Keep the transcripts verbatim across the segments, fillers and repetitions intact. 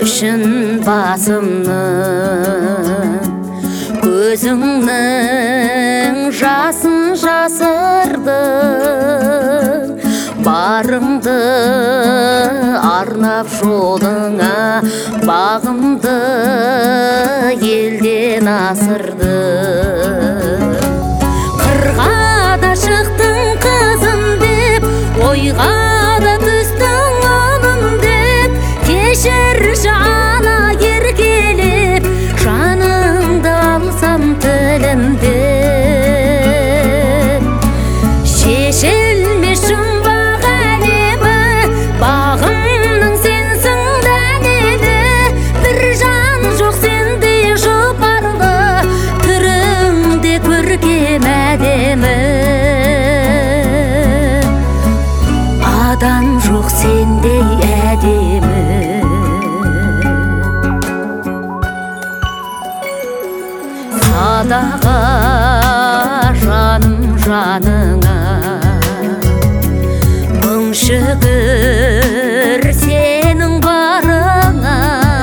үшін басымның көзіңнің жасын жасырдың, барыңды арнап жолыңа бағымды елден асырдың. Қырға да шықтың қызым деп, ойға да түстің ұлым деп, кешірші ана еркелеп, жаныңды алсам тілімдеп. Шешілмес жұмбақ әлемі, бағымның сенсің дәлелі, бір жан жоқ сендей жұпарлы, түріңде көркем әдемі. Адам жоқ сендей әдемі. Садаға жаным жаныңа, мың шүкір сенің барыңа.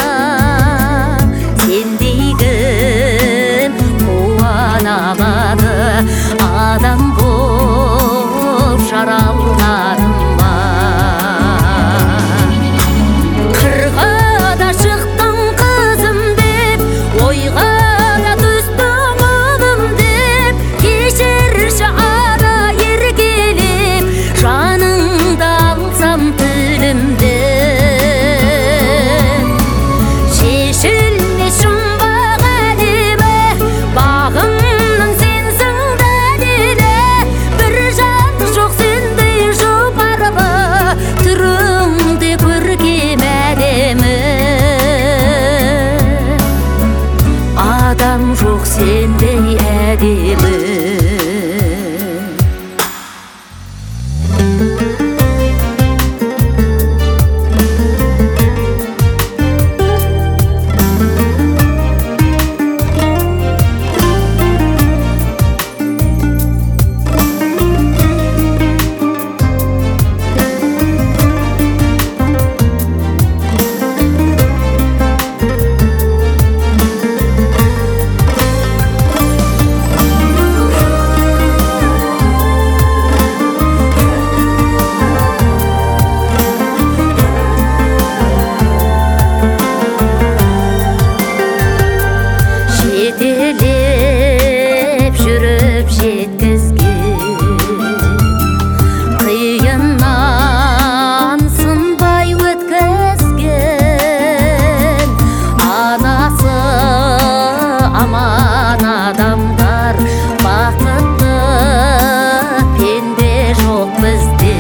Сендей кім қуанамады, адам боп жаралғаным ба. Қырға да шықтың қызым деп, ойға да түстің ұлым деп, кешірші ана еркелеп, жаныңды алсам тілімдеп. Шешілмес жұмбақ әлемі, бағымның сенсің дәлелі, бір жан жоқ сендей жұпарлы, түріңде көркем әдемі. Адам жоқ сендей әдемі. Жетелеп жүріп жеткізген, қиыннан сынбай өткізген, анасы аман адамдар, бақытты пенде жоқ бізде.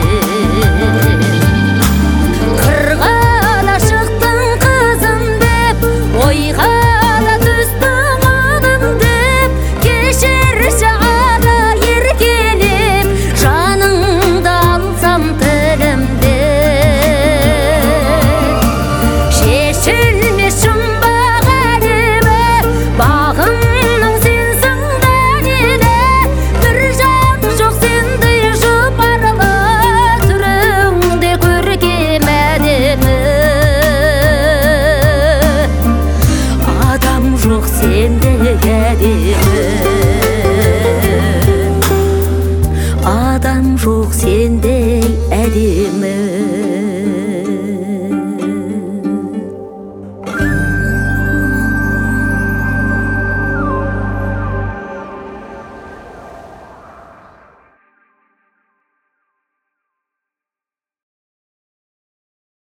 Қырға да шықтың қызым деп, ойға да түстің ұлым деп, кешірші ана еркелеп, жаныңды алсам тілімдеп. Шешілмес жұмбақ әлемі, бағымның сенсің дәлелі, бір жан жоқ сендей жұпарлы, түріңде көркем әдемі. Адам жоқ сендей әдемі. Адам жоқ сендей әдемі.